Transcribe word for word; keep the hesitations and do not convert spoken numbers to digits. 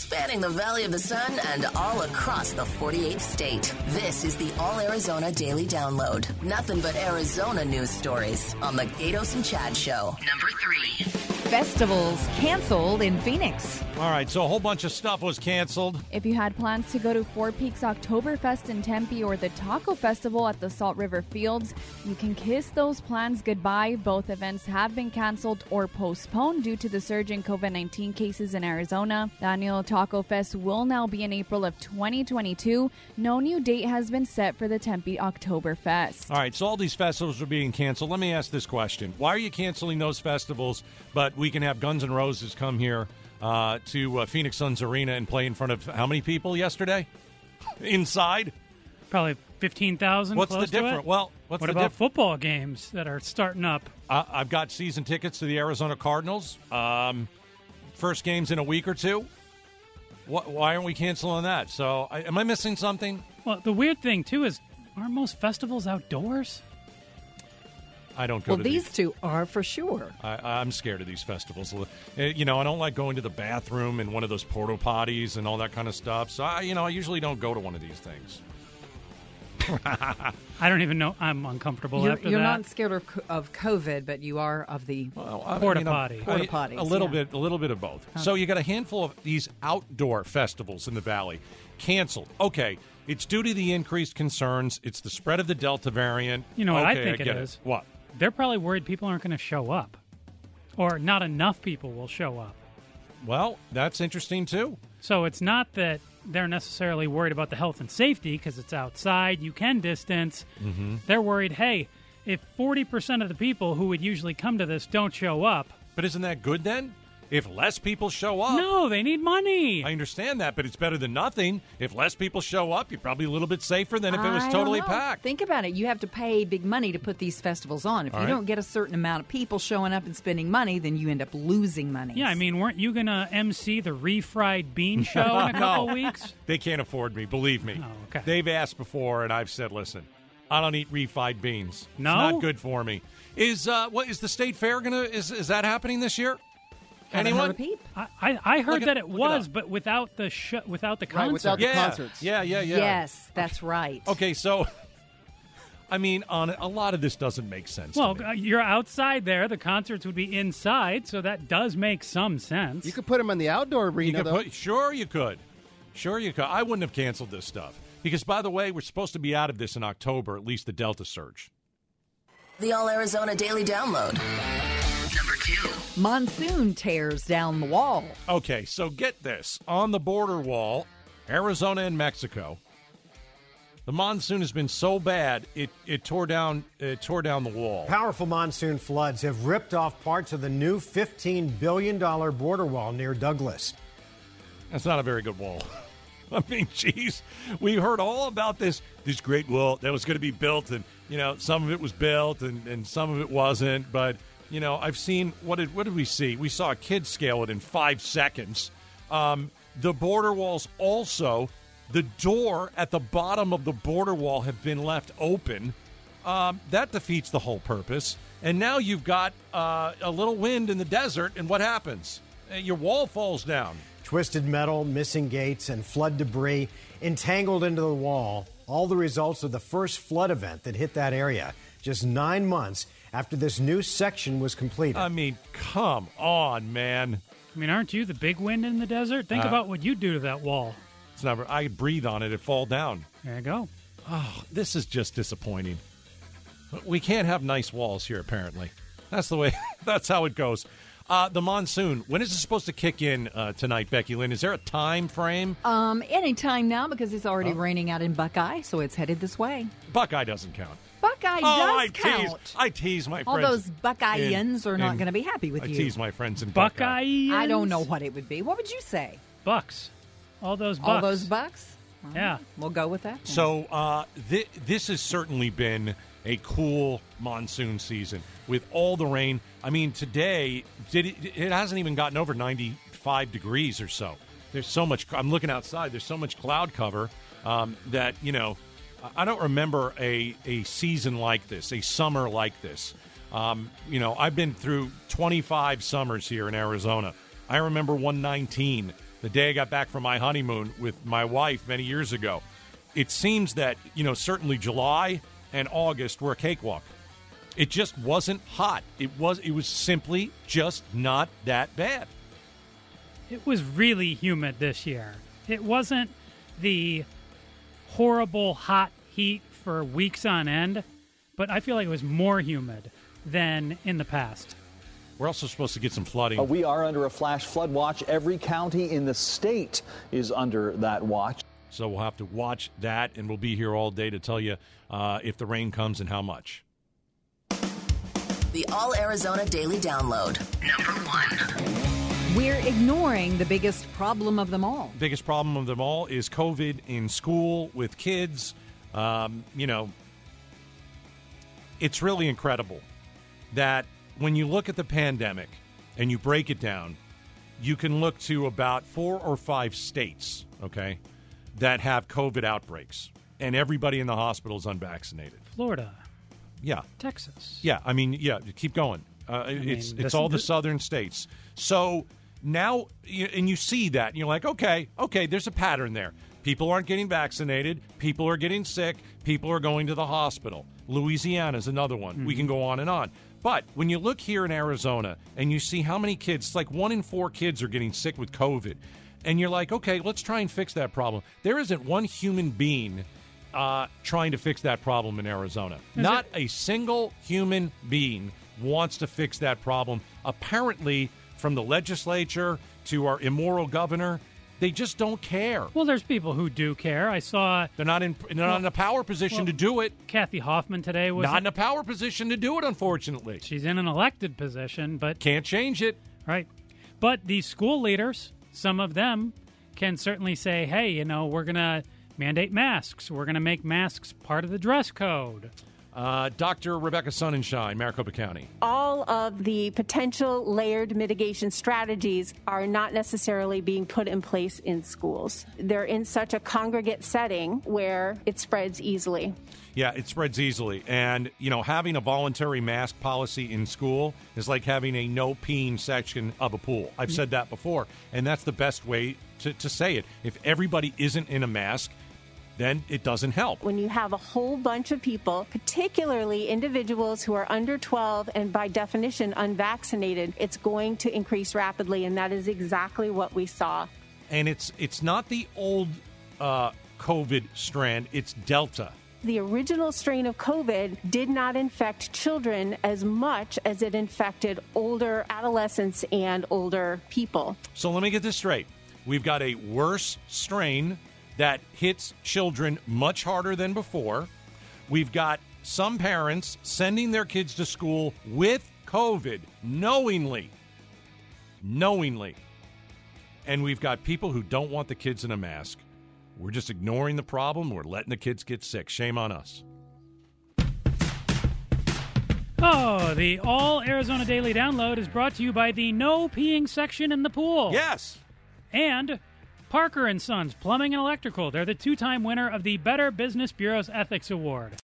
spanning the Valley of the Sun and all across the forty-eighth state. This is the All Arizona Daily Download. Nothing but Arizona news stories on the Gatos and Chad Show. Number three. Festivals canceled in Phoenix. All right, so a whole bunch of stuff was canceled. If you had plans to go to Four Peaks Oktoberfest in Tempe or the Taco Festival at the Salt River Fields, you can kiss those plans goodbye. Both events have been canceled or postponed due to the surge in COVID nineteen cases in Arizona. The annual Taco Fest will now be in April of twenty twenty-two. No new date has been set for the Tempe Oktoberfest. All right, so all these festivals are being canceled. Let me ask this question. Why are you canceling those festivals, but we can have Guns N' Roses come here uh, to uh, Phoenix Suns Arena and play in front of how many people yesterday? Inside? Probably fifteen thousand. What's close the difference? Well, what's what the about diff- football games that are starting up? Uh, I've got season tickets to the Arizona Cardinals. Um, first game's in a week or two. What, why aren't we canceling that? So, I, am I missing something? Well, the weird thing, too, is aren't most festivals outdoors? I don't go well, to these these. two are for sure. I, I'm scared of these festivals. Uh, You know, I don't like going to the bathroom in one of those porta potties and all that kind of stuff. So, I, you know, I usually don't go to one of these things. I don't even know. I'm uncomfortable You're, after you're that. not scared of, of COVID, but you are of the Well, I Porta mean, I'm- potty. Porta I- potties, A little yeah. bit, a little bit of both. So you got a handful of these outdoor festivals in the valley canceled. Okay, it's due to the increased concerns. It's the spread of the Delta variant. You know what I Okay, think it get is? What? They're probably worried people aren't going to show up. Or not enough people will show up. Well, that's interesting too. So it's not that they're necessarily worried about the health and safety because it's outside, you can distance. Mm-hmm. They're worried, hey, if forty percent of the people who would usually come to this don't show up. But isn't that good then? If less people show up. No, they need money. I understand that, but it's better than nothing. If less people show up, you're probably a little bit safer than if it was I totally don't know. packed. Think about it. You have to pay big money to put these festivals on. If All you right. don't get a certain amount of people showing up and spending money, then you end up losing money. Yeah, I mean, weren't you going to M C the refried bean show in a couple No. weeks? They can't afford me, believe me. Oh, okay. They've asked before, and I've said, listen, I don't eat refried beans. No? It's not good for me. Is uh, what is the state fair gonna? Is is that happening this year? Haven't Anyone? heard a peep. I, I, I heard Look it- that it look it was, up. but without the sh- without the concert. Right, without the Yeah, concerts. yeah, yeah, yeah. Yes, that's right. Okay, so I mean, on a lot of this doesn't make sense. to Well, me. uh, you're outside there. The concerts would be inside, so that does make some sense. You could put them in the outdoor You arena, could though. put, sure, you could. Sure, you could. I wouldn't have canceled this stuff because, by the way, we're supposed to be out of this in October, at least the Delta surge. The All Arizona Daily Download. Number two. Monsoon tears down the wall. Okay, so get this. On the border wall, Arizona and Mexico, the monsoon has been so bad it, it tore down it tore down the wall. Powerful monsoon floods have ripped off parts of the new fifteen billion dollars border wall near Douglas. That's not a very good wall. I mean, geez, we heard all about this this great wall that was going to be built, and you know, some of it was built and, and some of it wasn't. But you know, I've seen what did what did we see? We saw a kid scale it in five seconds. Um, the border walls also. The door at the bottom of the border wall have been left open. Um, that defeats the whole purpose. And now you've got uh, a little wind in the desert, and what happens? Uh, Your wall falls down. Twisted metal, missing gates, and flood debris entangled into the wall. All the results of the first flood event that hit that area just nine months after this new section was completed. I mean, come on, man. I mean, aren't you the big wind in the desert? Think Uh, about what you do to that wall. It's never. I breathe on it; it fall down. There you go. Oh, this is just disappointing. We can't have nice walls here. Apparently, that's the way. That's how it goes. Uh, the monsoon. When is it supposed to kick in uh, tonight, Becky Lynn? Is there a time frame? Um, anytime now because it's already Oh. raining out in Buckeye, so it's headed this way. Buckeye doesn't count. Buckeye oh, does I count. tease. I tease my All friends. those Buckeyans in- are not in- going to be happy with I you. tease my friends in Buckeye. Buckeye. I don't know what it would be. What would you say? Bucks. All those bucks. All those bucks? All Yeah. right, we'll go with that. then. So uh, th- this has certainly been a cool monsoon season with all the rain. I mean, today did it, it hasn't even gotten over ninety-five degrees or so. There's so much. I'm looking outside. There's so much cloud cover um, that you know. I don't remember a a season like this, a summer like this. Um, you know, I've been through twenty-five summers here in Arizona. I remember one nineteen. the day I got back from my honeymoon with my wife many years ago. It seems that, you know, certainly July and August were a cakewalk. It just wasn't hot. It was it was simply just not that bad. It was really humid this year. It wasn't the horrible hot heat for weeks on end, but I feel like it was more humid than in the past. We're also supposed to get some flooding. Uh, we are under a flash flood watch. Every county in the state is under that watch. So we'll have to watch that, and we'll be here all day to tell you uh, if the rain comes and how much. The All Arizona Daily Download. Number one. We're ignoring the biggest problem of them all. Biggest problem of them all is COVID in school with kids. Um, you know, it's really incredible that when you look at the pandemic and you break it down, you can look to about four or five states, okay, that have COVID outbreaks, and everybody in the hospital is unvaccinated. Florida. Yeah. Texas. Yeah, I mean, yeah, keep going. Uh, mean, it's this- it's all the this- southern states. So now, you- and you see that, and you're like, okay, okay, there's a pattern there. People aren't getting vaccinated. People are getting sick. People are going to the hospital. Louisiana is another one. Mm-hmm. We can go on and on. But when you look here in Arizona and you see how many kids, it's like one in four kids are getting sick with COVID. And you're like, okay, let's try and fix that problem. There isn't one human being uh, trying to fix that problem in Arizona. Is Not it? a single human being wants to fix that problem. Apparently, from the legislature to our immoral governor, they just don't care. Well, there's people who do care. I saw They're not in they're not in a power position well, to do it. Kathy Hoffman today was Not in a power position to do it, unfortunately. she's in an elected position, but Can't change it. right. But these school leaders, some of them can certainly say, "Hey, you know, we're going to mandate masks. We're going to make masks part of the dress code." Uh, Doctor Rebecca Sonnenschein, Maricopa County. All of the potential layered mitigation strategies are not necessarily being put in place in schools. They're in such a congregate setting where it spreads easily. Yeah, it spreads easily. And, you know, having a voluntary mask policy in school is like having a no peeing section of a pool. I've said that before, and that's the best way to, to say it. If everybody isn't in a mask, then it doesn't help. When you have a whole bunch of people, particularly individuals who are under twelve and by definition unvaccinated, it's going to increase rapidly, and that is exactly what we saw. And it's it's not the old uh, COVID strand, it's Delta. The original strain of COVID did not infect children as much as it infected older adolescents and older people. So let me get this straight. We've got a worse strain that hits children much harder than before. We've got some parents sending their kids to school with COVID knowingly. Knowingly. And we've got people who don't want the kids in a mask. We're just ignoring the problem. We're letting the kids get sick. Shame on us. Oh, the All Arizona Daily Download is brought to you by the no peeing section in the pool. Yes. And Parker and Sons Plumbing and Electrical. They're the two-time winner of the Better Business Bureau's Ethics Award.